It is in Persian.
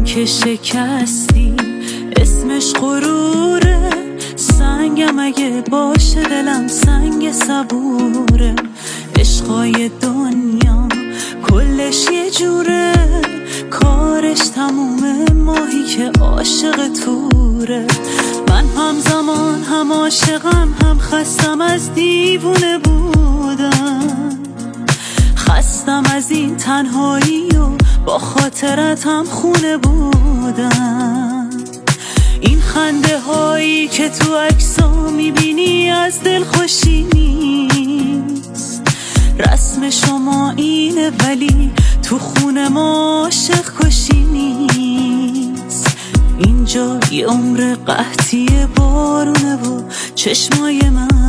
که شکستی اسمش غروره، سنگم اگه باشه دلم سنگ صبوره. عشقای دنیا کلش یه جوره، کارش تمومه ماهی که عاشق توره. من همزمان هم عاشقم هم خستم از دیوونه بودم، خستم از این تنهایی و با خاطرت هم خونه بودم. این خنده هایی که تو عکسا میبینی از دل خوشی نیست، رسم شما اینه ولی تو خونه ما عاشق کشی نیست. اینجا یه عمر قحطی بارونه و چشمای من